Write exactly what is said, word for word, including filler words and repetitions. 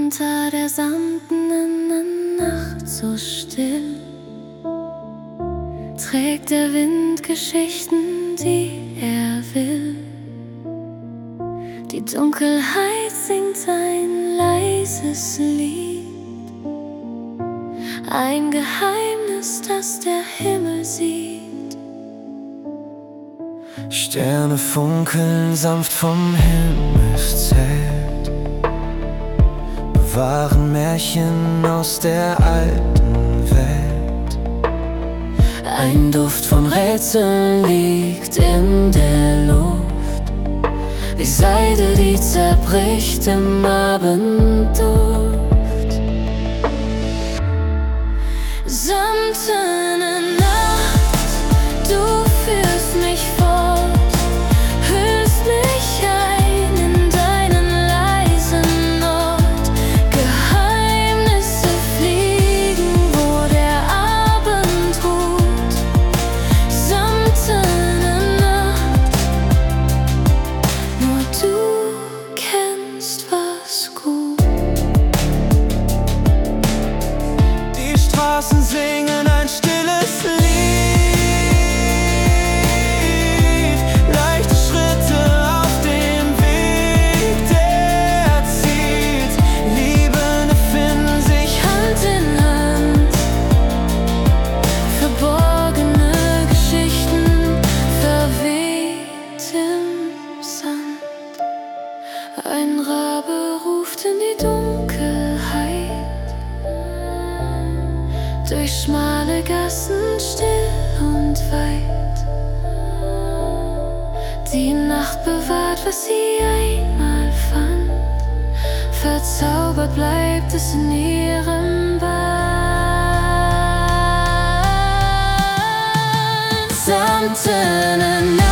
Unter der samtenen Nacht so still trägt der Wind Geschichten, die er will. Die Dunkelheit singt ein leises Lied, ein Geheimnis, das der Himmel sieht. Sterne funkeln sanft vom Himmelszelt, bewahren Märchen aus der alten Welt. Ein Duft von Rätseln liegt in der Luft, wie Seide, die zerbricht im Abendduft. Samtene Nacht, du führst mich fort, hüllst mich ein in deinen leisen Ort. Geheimnisse fliegen, wo der Abend ruht. Samtene Nacht, nur du kennst, was gut. Die Straßen singen ein stilles Lied, leichte Schritte auf dem Weg, der zieht. Liebende finden sich Hand in Hand, verborgene Geschichten verweht im Sand. Ein Rabe ruft in die Dunkelheit, durch schmale Gassen still und weit. Die Nacht bewahrt, was sie einmal fand, verzaubert bleibt es in ihrem Band. Samtene Nacht,